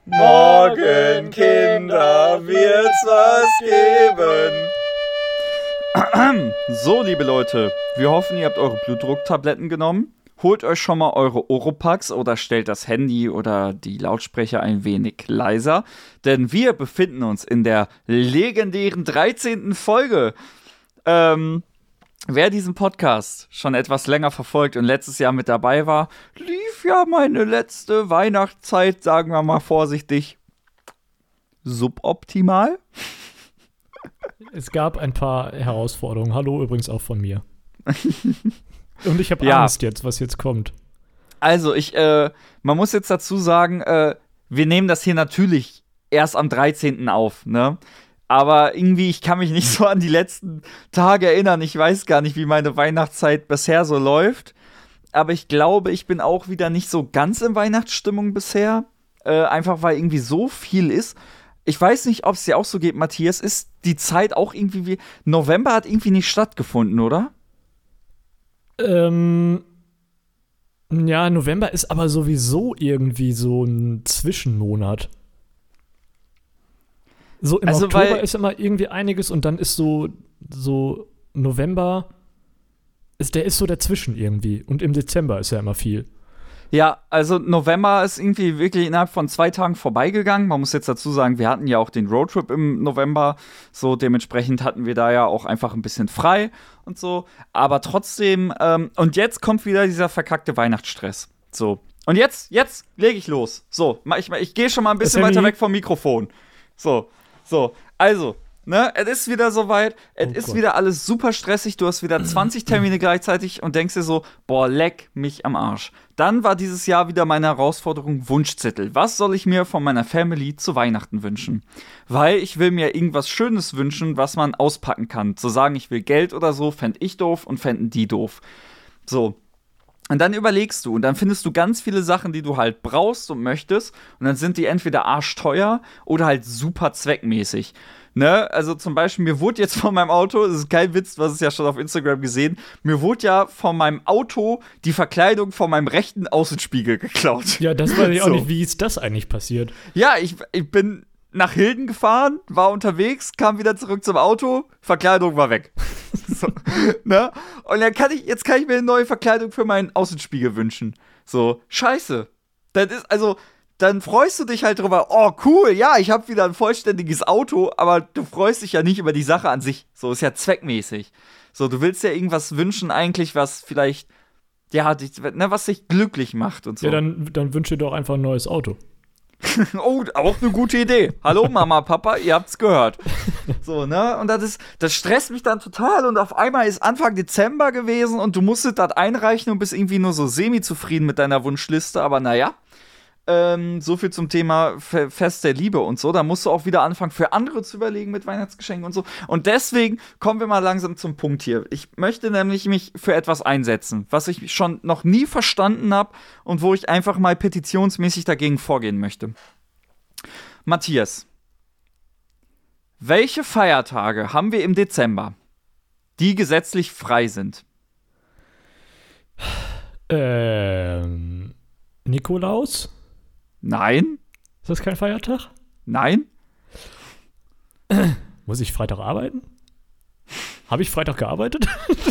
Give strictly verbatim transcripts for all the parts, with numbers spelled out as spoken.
Morgen, Kinder, wird's was geben. So, liebe Leute, wir hoffen, ihr habt eure Blutdrucktabletten genommen. Holt euch schon mal eure Oropax oder stellt das Handy oder die Lautsprecher ein wenig leiser. Denn wir befinden uns in der legendären dreizehnten Folge. Ähm, wer diesen Podcast schon etwas länger verfolgt und letztes Jahr mit dabei war, lief ja meine letzte Weihnachtszeit, sagen wir mal vorsichtig, suboptimal. Es gab ein paar Herausforderungen. Hallo übrigens auch von mir. Und ich habe Ja. Angst jetzt, was jetzt kommt. Also, ich, äh, man muss jetzt dazu sagen, äh, wir nehmen das hier natürlich erst am dreizehnten auf, ne? Aber irgendwie, ich kann mich nicht so an die letzten Tage erinnern. Ich weiß gar nicht, wie meine Weihnachtszeit bisher so läuft. Aber ich glaube, ich bin auch wieder nicht so ganz in Weihnachtsstimmung bisher. Äh, einfach, weil irgendwie so viel ist. Ich weiß nicht, ob es dir auch so geht, Matthias. Ist die Zeit auch irgendwie wie. November hat irgendwie nicht stattgefunden, oder? Ähm, ja, November ist aber sowieso irgendwie so ein Zwischenmonat. So im Also, Oktober weil- ist immer irgendwie einiges und dann ist so, so November, ist, der ist so dazwischen irgendwie. Und im Dezember ist ja immer viel. Ja, also November ist irgendwie wirklich innerhalb von zwei Tagen vorbeigegangen. Man muss jetzt dazu sagen, wir hatten ja auch den Roadtrip im November. So, dementsprechend hatten wir da ja auch einfach ein bisschen frei und so. Aber trotzdem, ähm, und jetzt kommt wieder dieser verkackte Weihnachtsstress. So. Und jetzt, jetzt lege ich los. So, ma- ich, ich gehe schon mal ein bisschen Sammy. weiter weg vom Mikrofon. So, so. Also, ne, es ist wieder soweit. Es Oh ist Gott. wieder alles super stressig. Du hast wieder zwanzig Termine gleichzeitig und denkst dir so, boah, leck mich am Arsch. Dann war dieses Jahr wieder meine Herausforderung Wunschzettel. Was soll ich mir von meiner Family zu Weihnachten wünschen? Weil ich will mir irgendwas Schönes wünschen, was man auspacken kann. Zu sagen, ich will Geld oder so, fänd ich doof und fänden die doof. So. Und dann überlegst du und dann findest du ganz viele Sachen, die du halt brauchst und möchtest. Und dann sind die entweder arschteuer oder halt super zweckmäßig. Ne? Also zum Beispiel, mir wurde jetzt von meinem Auto, das ist kein Witz, was es ja schon auf Instagram gesehen, mir wurde ja von meinem Auto die Verkleidung von meinem rechten Außenspiegel geklaut. Ja, das weiß ich auch So. nicht, wie ist das eigentlich passiert? Ja, ich, ich bin nach Hilden gefahren, war unterwegs, kam wieder zurück zum Auto, Verkleidung war weg. So, ne? Und dann kann ich, jetzt kann ich mir eine neue Verkleidung für meinen Außenspiegel wünschen. So, scheiße. Das ist, also, dann freust du dich halt drüber, oh cool, ja, ich habe wieder ein vollständiges Auto, aber du freust dich ja nicht über die Sache an sich. So, ist ja zweckmäßig. So, du willst ja irgendwas wünschen eigentlich, was vielleicht, ja, dich, ne, was dich glücklich macht und so. Ja, dann, dann wünsche dir doch einfach ein neues Auto. Oh, auch eine gute Idee. Hallo Mama, Papa, ihr habt's gehört. So, ne? Und das ist, das stresst mich dann total und auf einmal ist Anfang Dezember gewesen und du musstest das einreichen und bist irgendwie nur so semi-zufrieden mit deiner Wunschliste, aber naja. Ähm, so viel zum Thema Fe- Fest der Liebe und so. Da musst du auch wieder anfangen, für andere zu überlegen mit Weihnachtsgeschenken und so. Und deswegen kommen wir mal langsam zum Punkt hier. Ich möchte nämlich mich für etwas einsetzen, was ich schon noch nie verstanden habe und wo ich einfach mal petitionsmäßig dagegen vorgehen möchte. Matthias, welche Feiertage haben wir im Dezember, die gesetzlich frei sind? Ähm, Nikolaus? Nein? Ist das kein Feiertag? Nein? Muss ich Freitag arbeiten? Habe ich Freitag gearbeitet?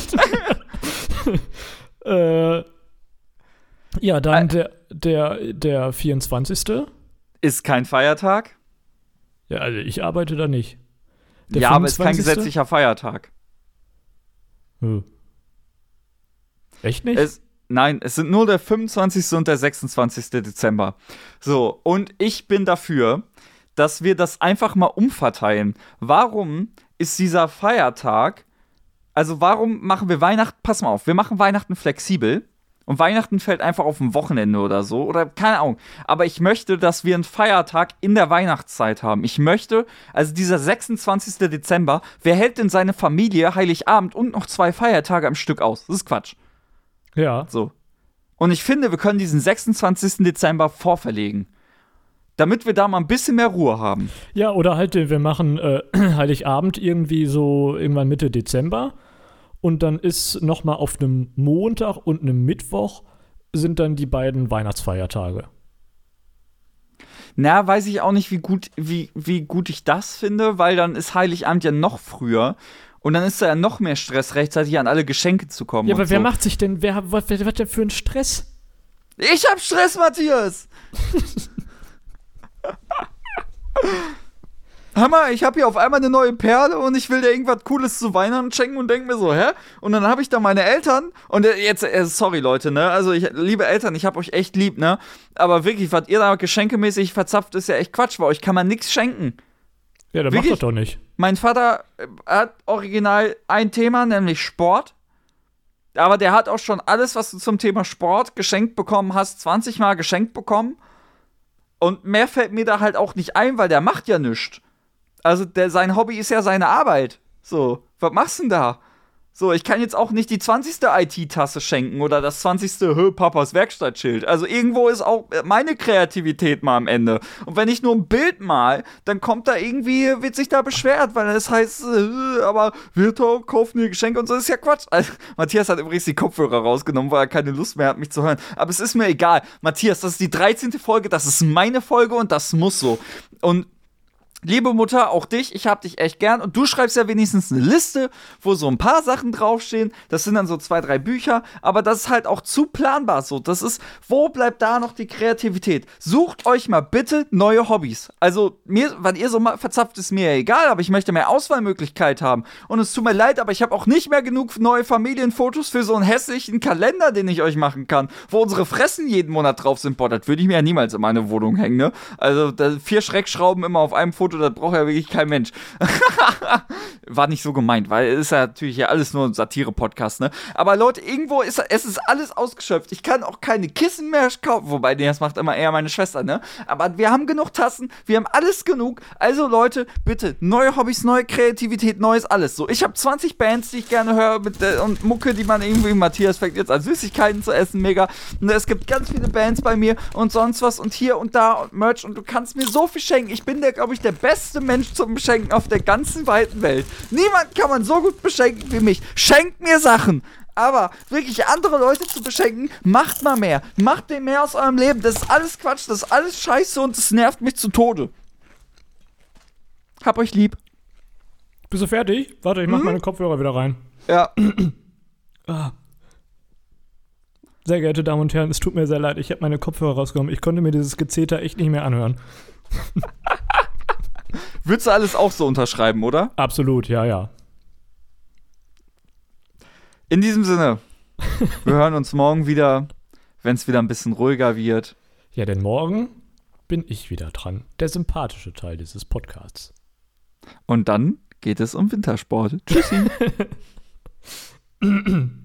äh, ja, dann Ä- der, der, der vierundzwanzigste. Ist kein Feiertag? Ja, also ich arbeite da nicht. Der Ja, aber ist kein fünfundzwanzigste? gesetzlicher Feiertag. Hm. Echt nicht? Es, nein, es sind nur der fünfundzwanzigste und der sechsundzwanzigste Dezember. So, und ich bin dafür, dass wir das einfach mal umverteilen. Warum ist dieser Feiertag, also warum machen wir Weihnachten, pass mal auf, wir machen Weihnachten flexibel und Weihnachten fällt einfach auf ein Wochenende oder so oder keine Ahnung. Aber ich möchte, dass wir einen Feiertag in der Weihnachtszeit haben. Ich möchte, also dieser sechsundzwanzigste Dezember, wer hält denn seine Familie Heiligabend und noch zwei Feiertage am Stück aus? Das ist Quatsch. ja. So. Und ich finde, wir können diesen sechsundzwanzigsten Dezember vorverlegen. Damit wir da mal ein bisschen mehr Ruhe haben. Ja, oder halt, äh, wir machen äh, Heiligabend irgendwie so irgendwann Mitte Dezember und dann ist nochmal auf einem Montag und einem Mittwoch sind dann die beiden Weihnachtsfeiertage. Na, weiß ich auch nicht, wie gut, wie, wie gut ich das finde, weil dann ist Heiligabend ja noch früher. Und dann ist da ja noch mehr Stress, rechtzeitig an alle Geschenke zu kommen. Ja, aber und wer so. macht sich denn, wer, was, was, was denn für einen Stress? Ich hab Stress, Matthias! Hammer, ich hab hier auf einmal eine neue Perle und ich will dir irgendwas Cooles zu Weihnachten schenken und denk mir so, hä? Und dann hab ich da meine Eltern und jetzt, äh, sorry Leute, ne? Also, ich, liebe Eltern, ich hab euch echt lieb, ne? Aber wirklich, was ihr da geschenkemäßig verzapft, ist ja echt Quatsch. Bei euch kann man nichts schenken. Ja, dann Wirklich? macht das doch nicht. Mein Vater hat original ein Thema, nämlich Sport. Aber der hat auch schon alles, was du zum Thema Sport geschenkt bekommen hast, zwanzig Mal geschenkt bekommen. Und mehr fällt mir da halt auch nicht ein, weil der macht ja nichts. Also der, sein Hobby ist ja seine Arbeit. So, was machst du denn da? So, ich kann jetzt auch nicht die zwanzigste I T-Tasse schenken oder das zwanzigste Hö, Papas Werkstattschild. Also irgendwo ist auch meine Kreativität mal am Ende. Und wenn ich nur ein Bild mal, dann kommt da irgendwie, wird sich da beschwert, weil es heißt, äh, aber Virtual, kaufen dir Geschenke und so, das ist ja Quatsch. Also, Matthias hat übrigens die Kopfhörer rausgenommen, weil er keine Lust mehr hat, mich zu hören. Aber es ist mir egal. Matthias, das ist die dreizehnte Folge, das ist meine Folge und das muss so. Und liebe Mutter, auch dich, ich hab dich echt gern. Und du schreibst ja wenigstens eine Liste, wo so ein paar Sachen draufstehen. Das sind dann so zwei, drei Bücher. Aber das ist halt auch zu planbar so. Das ist, wo bleibt da noch die Kreativität? Sucht euch mal bitte neue Hobbys. Also, mir, weil ihr so mal verzapft, ist mir ja egal. Aber ich möchte mehr Auswahlmöglichkeit haben. Und es tut mir leid, aber ich habe auch nicht mehr genug neue Familienfotos für so einen hässlichen Kalender, den ich euch machen kann. Wo unsere Fressen jeden Monat drauf sind. Boah, das würde ich mir ja niemals in meine Wohnung hängen, ne? Also, da, vier Schreckschrauben immer auf einem Foto. Das braucht ja wirklich kein Mensch. War nicht so gemeint, weil es ist ja natürlich ja alles nur ein Satire-Podcast, ne? Aber Leute, irgendwo ist es ist alles ausgeschöpft. Ich kann auch keine Kissen mehr kaufen, wobei, nee, das macht immer eher meine Schwester, ne? Aber wir haben genug Tassen, wir haben alles genug. Also Leute, bitte, neue Hobbys, neue Kreativität, neues alles. So, ich habe zwanzig Bands, die ich gerne höre mit, äh, und Mucke, die man irgendwie, Matthias fängt jetzt an Süßigkeiten zu essen, mega. Und es gibt ganz viele Bands bei mir und sonst was und hier und da und Merch und du kannst mir so viel schenken. Ich bin der, glaube ich, der beste Mensch zum Beschenken auf der ganzen weiten Welt. Niemand kann man so gut beschenken wie mich. Schenkt mir Sachen. Aber wirklich andere Leute zu beschenken, macht mal mehr. Macht dem mehr aus eurem Leben. Das ist alles Quatsch, das ist alles Scheiße und das nervt mich zu Tode. Hab euch lieb. Bist du fertig? Warte, ich mach hm? meine Kopfhörer wieder rein. Ja. Ah. Sehr geehrte Damen und Herren, es tut mir sehr leid, ich habe meine Kopfhörer rausgenommen. Ich konnte mir dieses Gezeter echt nicht mehr anhören. Würdest du alles auch so unterschreiben, oder? Absolut, ja, ja. In diesem Sinne, wir hören uns morgen wieder, wenn es wieder ein bisschen ruhiger wird. Ja, denn morgen bin ich wieder dran. Der sympathische Teil dieses Podcasts. Und dann geht es um Wintersport. Tschüssi.